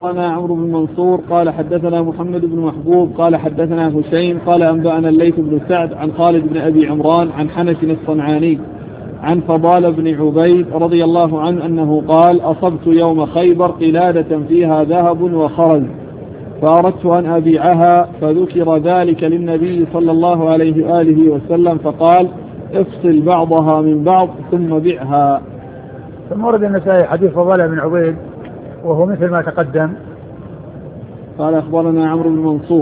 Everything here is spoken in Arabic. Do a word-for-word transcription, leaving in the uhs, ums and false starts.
أنا عمرو بن منصور قال حدثنا محمد بن محبوب قال حدثنا هشيم قال أنبأنا الليث بن سعد عن خالد بن أبي عمران عن حنش الصنعاني عن فضال بن عبيد رضي الله عنه أنه قال أصبت يوم خيبر قلادة فيها ذهب وخرز فأردت أن أبيعها فذكر ذلك للنبي صلى الله عليه وآله وسلم فقال افصل بعضها من بعض ثم بيعها. ثم ورد النسائي حديث فضال بن عبيد وهو مثل ما تقدم. قال أخبرنا عمرو بن منصور